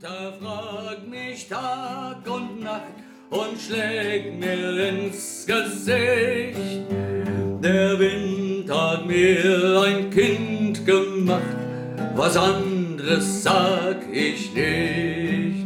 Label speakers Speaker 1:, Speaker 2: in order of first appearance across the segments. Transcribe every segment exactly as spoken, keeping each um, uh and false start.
Speaker 1: Mutter fragt mich Tag und Nacht und schlägt mir ins Gesicht. Der Wind hat mir ein Kind gemacht, was anderes sag ich nicht.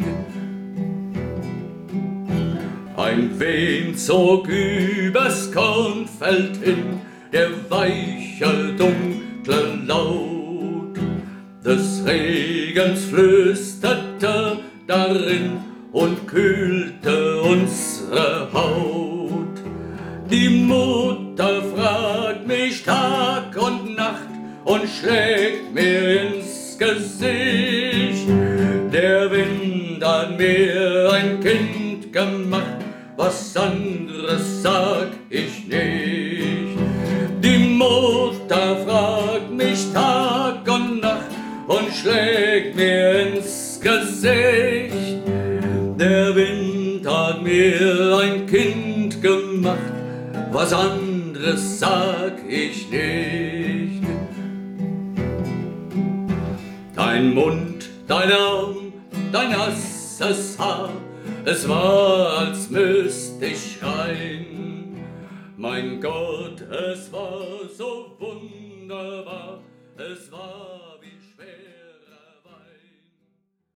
Speaker 1: Ein Wind zog übers Kornfeld hin, der weiche, dunkle Laut des Regens flüsterte darin und kühlte unsere Haut. Die Mutter fragt mich Tag und Nacht und schlägt mir ins Gesicht. Der Wind hat mir ein Kind gemacht, was anderes sag ich nicht. Die Mutter fragt mich Tag und Nacht und schlägt mir ins Gesicht. Der Wind hat mir ein Kind gemacht, was anderes sag ich nicht. Dein Mund, dein Arm, dein nasses Haar, es war, als müsst ich schreien. Mein Gott, es war so wunderbar, es war wie